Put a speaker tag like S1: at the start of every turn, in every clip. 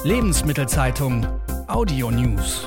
S1: Lebensmittelzeitung Audio News.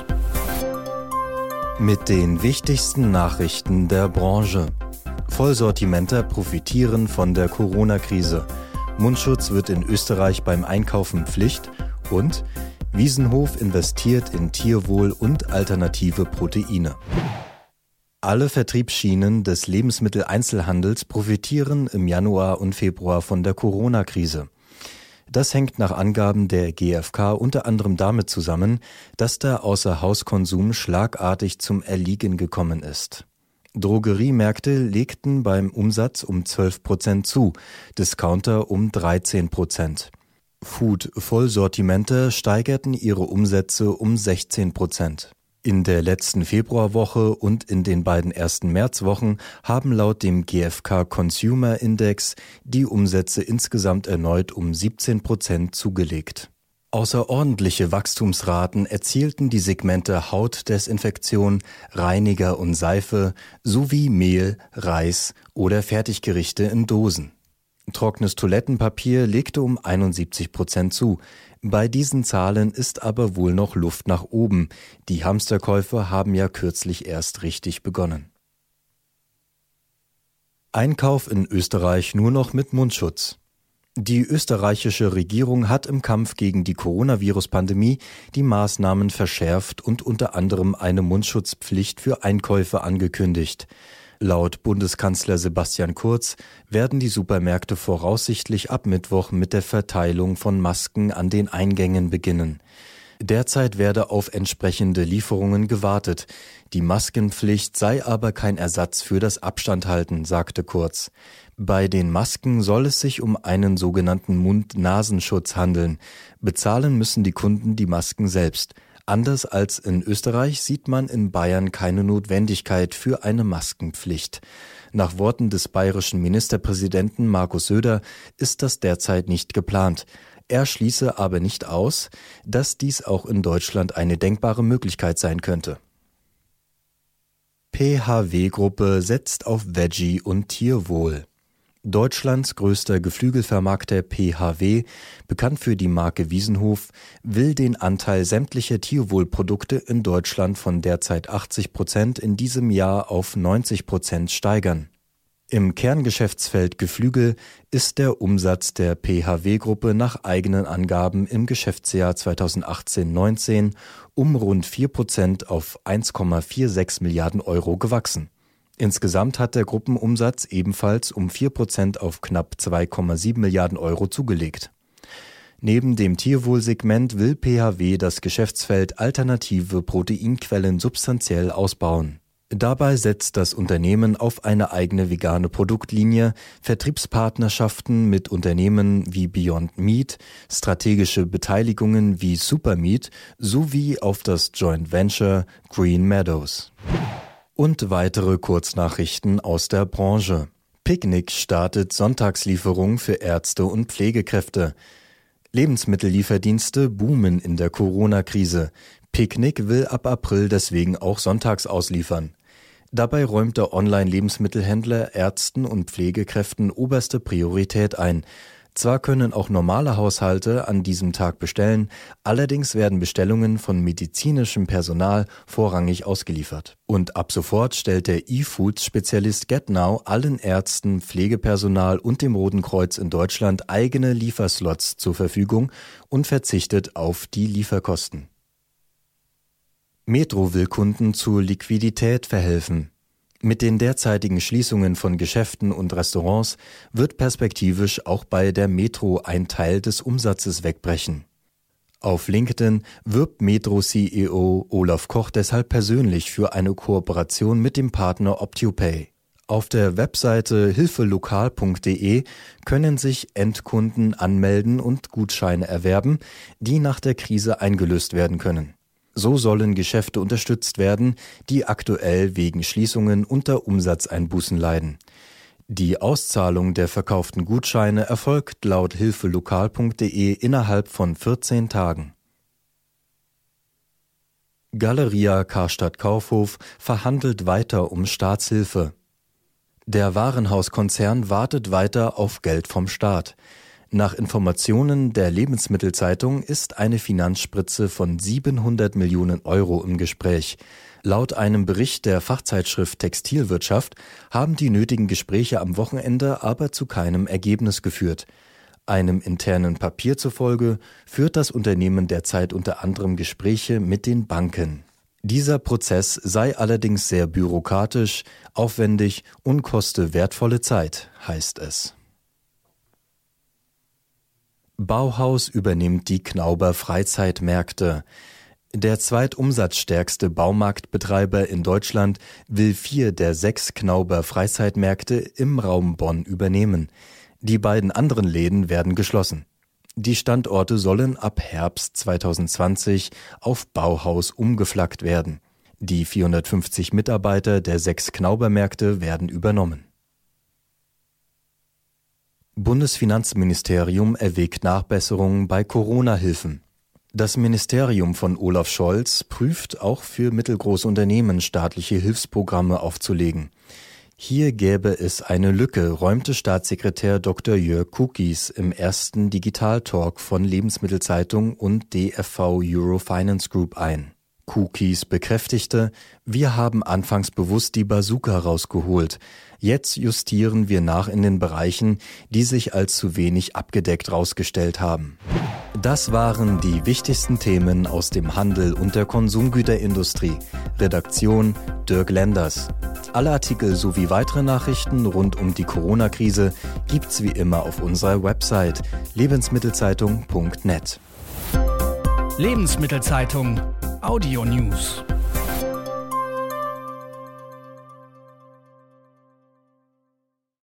S2: Mit den wichtigsten Nachrichten der Branche. Vollsortimenter profitieren von der Corona-Krise. Mundschutz wird in Österreich beim Einkaufen Pflicht und Wiesenhof investiert in Tierwohl und alternative Proteine. Alle Vertriebsschienen des Lebensmitteleinzelhandels profitieren im Januar und Februar von der Corona-Krise. Das hängt nach Angaben der GfK unter anderem damit zusammen, dass der Außerhauskonsum schlagartig zum Erliegen gekommen ist. Drogeriemärkte legten beim Umsatz um 12% zu, Discounter um 13%. Food-Vollsortimente steigerten ihre Umsätze um 16%. In der letzten Februarwoche und in den beiden ersten Märzwochen haben laut dem GfK Consumer Index die Umsätze insgesamt erneut um 17% zugelegt. Außerordentliche Wachstumsraten erzielten die Segmente Hautdesinfektion, Reiniger und Seife sowie Mehl, Reis oder Fertiggerichte in Dosen. Trockenes Toilettenpapier legte um 71% zu. Bei diesen Zahlen ist aber wohl noch Luft nach oben. Die Hamsterkäufe haben ja kürzlich erst richtig begonnen. Einkauf in Österreich nur noch mit Mundschutz. Die österreichische Regierung hat im Kampf gegen die Coronavirus-Pandemie die Maßnahmen verschärft und unter anderem eine Mundschutzpflicht für Einkäufe angekündigt. Laut Bundeskanzler Sebastian Kurz werden die Supermärkte voraussichtlich ab Mittwoch mit der Verteilung von Masken an den Eingängen beginnen. Derzeit werde auf entsprechende Lieferungen gewartet. Die Maskenpflicht sei aber kein Ersatz für das Abstandhalten, sagte Kurz. Bei den Masken soll es sich um einen sogenannten Mund-Nasenschutz handeln. Bezahlen müssen die Kunden die Masken selbst. Anders als in Österreich sieht man in Bayern keine Notwendigkeit für eine Maskenpflicht. Nach Worten des bayerischen Ministerpräsidenten Markus Söder ist das derzeit nicht geplant. Er schließe aber nicht aus, dass dies auch in Deutschland eine denkbare Möglichkeit sein könnte. PHW-Gruppe setzt auf Veggie und Tierwohl. Deutschlands größter Geflügelvermarkter PHW, bekannt für die Marke Wiesenhof, will den Anteil sämtlicher Tierwohlprodukte in Deutschland von derzeit 80% in diesem Jahr auf 90% steigern. Im Kerngeschäftsfeld Geflügel ist der Umsatz der PHW-Gruppe nach eigenen Angaben im Geschäftsjahr 2018-19 um rund 4% auf 1,46 Milliarden Euro gewachsen. Insgesamt hat der Gruppenumsatz ebenfalls um 4% auf knapp 2,7 Milliarden Euro zugelegt. Neben dem Tierwohlsegment will PHW das Geschäftsfeld alternative Proteinquellen substanziell ausbauen. Dabei setzt das Unternehmen auf eine eigene vegane Produktlinie, Vertriebspartnerschaften mit Unternehmen wie Beyond Meat, strategische Beteiligungen wie Supermeat sowie auf das Joint Venture Green Meadows. Und weitere Kurznachrichten aus der Branche. Picknick startet Sonntagslieferung für Ärzte und Pflegekräfte. Lebensmittellieferdienste boomen in der Corona-Krise. Picknick will ab April deswegen auch sonntags ausliefern. Dabei räumt der Online-Lebensmittelhändler Ärzten und Pflegekräften oberste Priorität ein. Zwar können auch normale Haushalte an diesem Tag bestellen, allerdings werden Bestellungen von medizinischem Personal vorrangig ausgeliefert. Und ab sofort stellt der E-Foods-Spezialist GetNow allen Ärzten, Pflegepersonal und dem Roten Kreuz in Deutschland eigene Lieferslots zur Verfügung und verzichtet auf die Lieferkosten. Metro will Kunden zur Liquidität verhelfen. Mit den derzeitigen Schließungen von Geschäften und Restaurants wird perspektivisch auch bei der Metro ein Teil des Umsatzes wegbrechen. Auf LinkedIn wirbt Metro-CEO Olaf Koch deshalb persönlich für eine Kooperation mit dem Partner OptioPay. Auf der Webseite hilfelokal.de können sich Endkunden anmelden und Gutscheine erwerben, die nach der Krise eingelöst werden können. So sollen Geschäfte unterstützt werden, die aktuell wegen Schließungen unter Umsatzeinbußen leiden. Die Auszahlung der verkauften Gutscheine erfolgt laut hilfelokal.de innerhalb von 14 Tagen. Galeria Karstadt Kaufhof verhandelt weiter um Staatshilfe. Der Warenhauskonzern wartet weiter auf Geld vom Staat. Nach Informationen der Lebensmittelzeitung ist eine Finanzspritze von 700 Millionen Euro im Gespräch. Laut einem Bericht der Fachzeitschrift Textilwirtschaft haben die nötigen Gespräche am Wochenende aber zu keinem Ergebnis geführt. Einem internen Papier zufolge führt das Unternehmen derzeit unter anderem Gespräche mit den Banken. Dieser Prozess sei allerdings sehr bürokratisch, aufwendig und koste wertvolle Zeit, heißt es. Bauhaus übernimmt die Knauber Freizeitmärkte. Der zweitumsatzstärkste Baumarktbetreiber in Deutschland will 4 der 6 Knauber Freizeitmärkte im Raum Bonn übernehmen. Die beiden anderen Läden werden geschlossen. Die Standorte sollen ab Herbst 2020 auf Bauhaus umgeflaggt werden. Die 450 Mitarbeiter der 6 Knaubermärkte werden übernommen. Bundesfinanzministerium erwägt Nachbesserungen bei Corona-Hilfen. Das Ministerium von Olaf Scholz prüft auch für mittelgroße Unternehmen staatliche Hilfsprogramme aufzulegen. Hier gäbe es eine Lücke, räumte Staatssekretär Dr. Jörg Kukis im ersten Digital-Talk von Lebensmittelzeitung und DFV Eurofinance Group ein. Kukis bekräftigte, wir haben anfangs bewusst die Bazooka rausgeholt. Jetzt justieren wir nach in den Bereichen, die sich als zu wenig abgedeckt rausgestellt haben. Das waren die wichtigsten Themen aus dem Handel und der Konsumgüterindustrie. Redaktion Dirk Lenders. Alle Artikel sowie weitere Nachrichten rund um die Corona-Krise gibt's wie immer auf unserer Website lebensmittelzeitung.net.
S1: Lebensmittelzeitung Audio News.